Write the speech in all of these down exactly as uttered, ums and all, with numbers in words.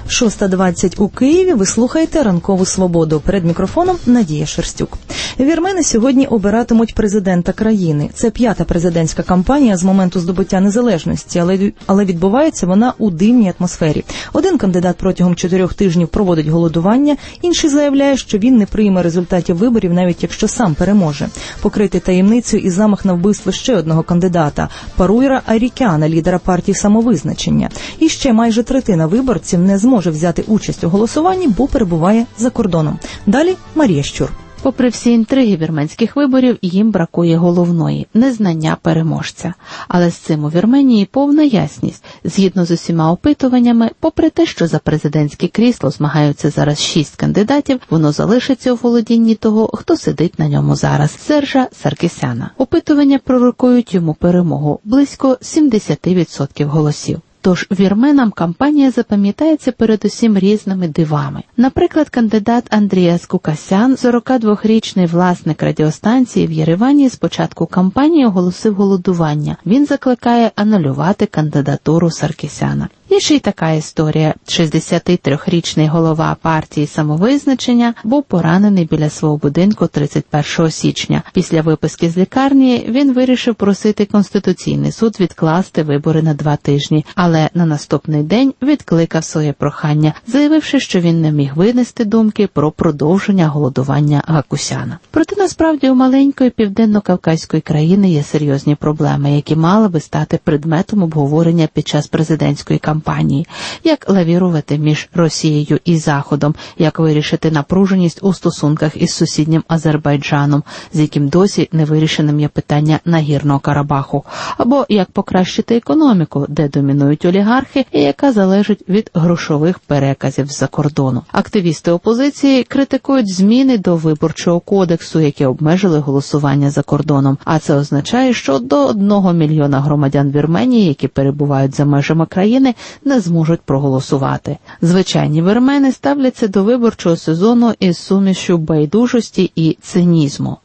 шоста двадцять у Києві. Ви слухаєте «Ранкову свободу». Перед мікрофоном Надія Шерстюк. Вірмени сьогодні обиратимуть президента країни. Це п'ята президентська кампанія з моменту здобуття незалежності, але, але відбувається вона у дивній атмосфері. Один кандидат протягом чотирьох тижнів проводить голодування, інший заявляє, що він не прийме результатів виборів, навіть якщо сам переможе. Покритий таємницею і замах на вбивство ще одного кандидата – Паруйра Арікяна, лідера партії «Самовизначення». І ще майже третина виборців не зможе взяти участь у голосуванні, бо перебуває за кордоном. Далі Марія Щур. Попри всі інтриги вірменських виборів, їм бракує головної – незнання переможця. Але з цим у Вірменії повна ясність. Згідно з усіма опитуваннями, попри те, що за президентське крісло змагаються зараз шість кандидатів, воно залишиться у володінні того, хто сидить на ньому зараз – Сержа Саркісяна. Опитування пророкують йому перемогу – близько сімдесят відсотків голосів. Тож вірменам кампанія запам'ятається передусім різними дивами. Наприклад, кандидат Андріас Кукасян, сорокадвохрічний власник радіостанції в Єревані, з початку кампанії оголосив голодування. Він закликає анулювати кандидатуру Саркісяна. І ще й така історія. шістдесятитрирічний голова партії «Самовизначення» був поранений біля свого будинку тридцять першого січня. Після виписки з лікарні він вирішив просити Конституційний суд відкласти вибори на два тижні, але на наступний день відкликав своє прохання, заявивши, що він не міг винести думки про продовження голодування Гакусяна. Проте насправді у маленької південно-кавказької країни є серйозні проблеми, які мали би стати предметом обговорення під час президентської кампанії. Кампанії, як лавірувати між Росією і Заходом, як вирішити напруженість у стосунках із сусіднім Азербайджаном, з яким досі не вирішеним є питання Нагірного Карабаху, або як покращити економіку, де домінують олігархи і яка залежить від грошових переказів з-за кордону. Активісти опозиції критикують зміни до Виборчого кодексу, які обмежили голосування за кордоном, а це означає, що до одного мільйона громадян Вірменії, які перебувають за межами країни, не зможуть проголосувати. Звичайні вірмени ставляться до виборчого сезону із сумішю байдужості і цинізму.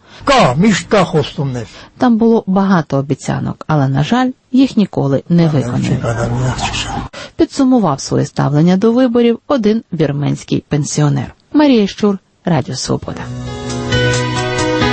Там було багато обіцянок, але, на жаль, їх ніколи не виконали. Підсумував своє ставлення до виборів один вірменський пенсіонер. Марія Щур, Радіо Свобода.